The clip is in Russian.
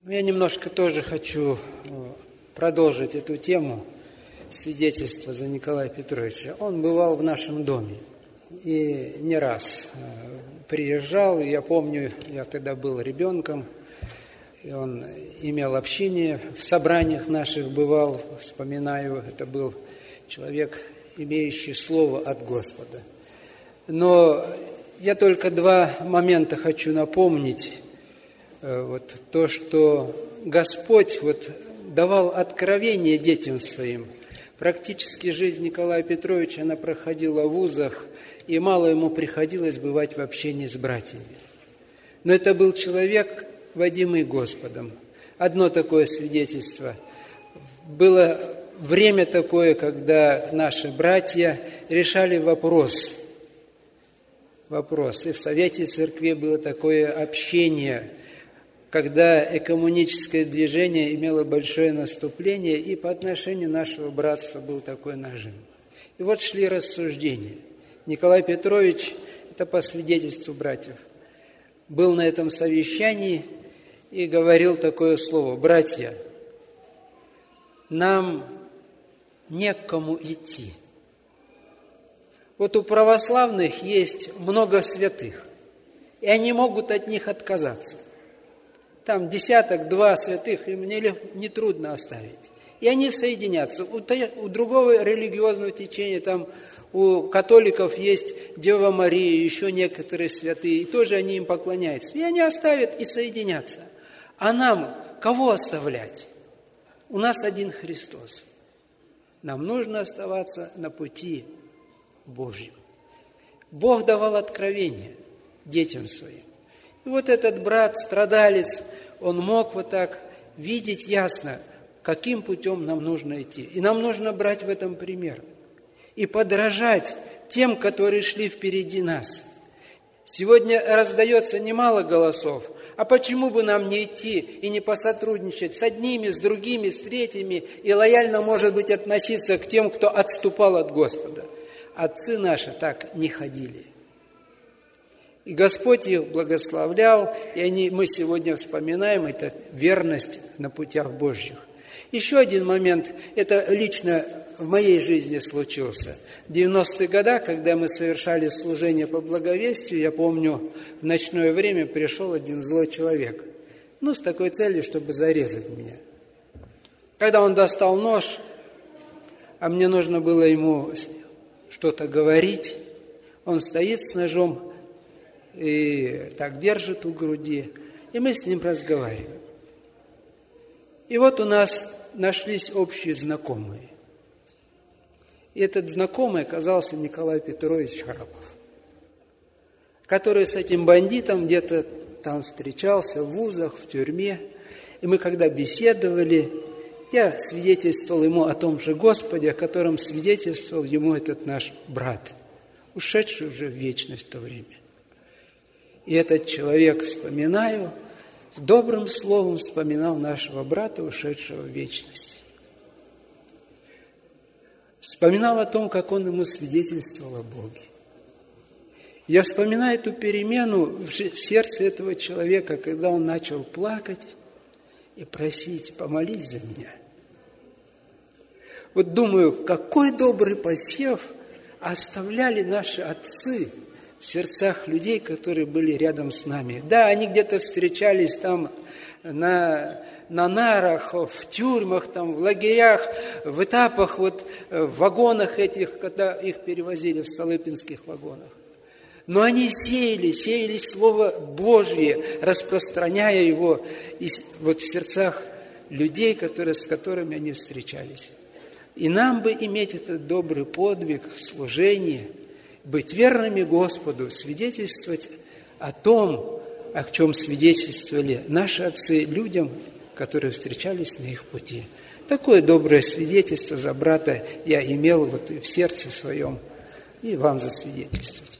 Я немножко тоже хочу продолжить эту тему свидетельства за Николая Петровича. Он бывал в нашем доме и не раз приезжал. Я помню, я тогда был ребенком, и он имел общение, в собраниях наших бывал, вспоминаю, это был человек, имеющий слово от Господа. Но я только два момента хочу напомнить. Вот то, что Господь давал откровение детям своим. Практически жизнь Николая Петровича, она проходила в вузах, и мало ему приходилось бывать в общении с братьями. Но это был человек, водимый Господом. Одно такое свидетельство. Было время такое, когда наши братья решали вопрос. И в Совете Церкви было такое общение, когда экоммуническое движение имело большое наступление, и по отношению нашего братства был такой нажим. И вот шли рассуждения. Николай Петрович, это по свидетельству братьев, был на этом совещании и говорил такое слово: «Братья, нам не к кому идти». Вот у православных есть много святых, и они могут от них отказаться. Там 10-2 святых им нетрудно оставить. И они соединятся. У другого религиозного течения, там у католиков есть Дева Мария, еще некоторые святые, и тоже они им поклоняются. И они оставят и соединятся. А нам кого оставлять? У нас один Христос. Нам нужно оставаться на пути Божьем. Бог давал откровение детям своим. И вот этот брат, страдалец, он мог вот так видеть ясно, каким путем нам нужно идти. И нам нужно брать в этом пример. И подражать тем, которые шли впереди нас. Сегодня раздается немало голосов. А почему бы нам не идти и не посотрудничать с одними, с другими, с третьими, и лояльно, может быть, относиться к тем, кто отступал от Господа? Отцы наши так не ходили. И Господь их благословлял, и мы сегодня вспоминаем эту верность на путях Божьих. Еще один момент, это лично в моей жизни случился. В 90-е годы, когда мы совершали служение по благовестию, я помню, в ночное время пришел один злой человек, с такой целью, чтобы зарезать меня. Когда он достал нож, а мне нужно было ему что-то говорить, он стоит с ножом, и так держит у груди, и мы с ним разговариваем. И вот у нас нашлись общие знакомые. И этот знакомый оказался Николай Петрович Харапов, который с этим бандитом где-то там встречался в вузах, в тюрьме. И мы когда беседовали, я свидетельствовал ему о том же Господе, о котором свидетельствовал ему этот наш брат, ушедший уже в вечность в то время. И этот человек, вспоминаю, с добрым словом вспоминал нашего брата, ушедшего в вечность. Вспоминал о том, как он ему свидетельствовал о Боге. Я вспоминаю эту перемену в сердце этого человека, когда он начал плакать и просить: помолись за меня. Вот думаю, какой добрый посев оставляли наши отцы в сердцах людей, которые были рядом с нами. Да, они где-то встречались там на нарах, в тюрьмах, там, в лагерях, в этапах, в вагонах этих, когда их перевозили в столыпинских вагонах. Но они сеяли Слово Божье, распространяя его в сердцах людей, с которыми они встречались. И нам бы иметь этот добрый подвиг в служении, быть верными Господу, свидетельствовать о том, о чем свидетельствовали наши отцы людям, которые встречались на их пути. Такое доброе свидетельство за брата я имел в сердце своем, и вам засвидетельствовать.